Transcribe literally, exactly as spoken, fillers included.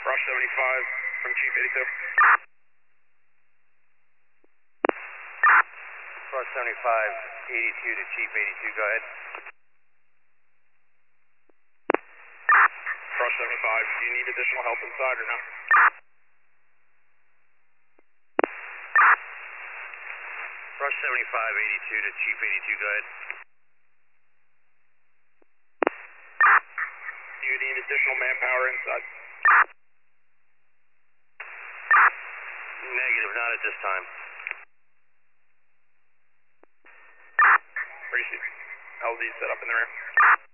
Rush seventy-five from Chief eighty-two. Rush seventy-five, eighty-two to Chief eighty-two, go ahead. Rush seventy-five, do you need additional help inside or no? Rush seventy-five, eighty-two to Chief eighty-two, go ahead. Do you need additional manpower inside? Negative, not at this time. Appreciate it. L Z set up in the rear.